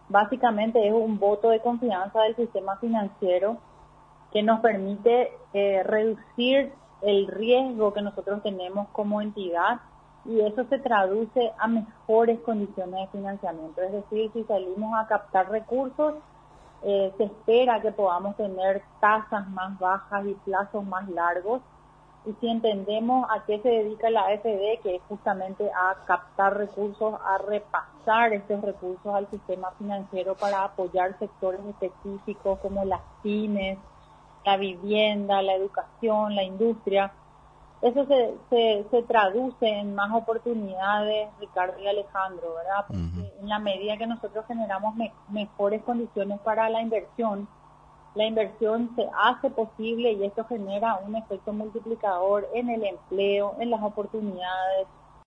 Básicamente es un voto de confianza del sistema financiero que nos permite reducir el riesgo que nosotros tenemos como entidad, y eso se traduce a mejores condiciones de financiamiento. Es decir, si salimos a captar recursos, se espera que podamos tener tasas más bajas y plazos más largos. Y si entendemos a qué se dedica la AFD, que es justamente a captar recursos, a repasar estos recursos al sistema financiero para apoyar sectores específicos como las pymes, la vivienda, la educación, la industria, eso se traduce en más oportunidades, Ricardo y Alejandro, ¿verdad? Porque en la medida que nosotros generamos mejores condiciones para la inversión se hace posible y esto genera un efecto multiplicador en el empleo, en las oportunidades,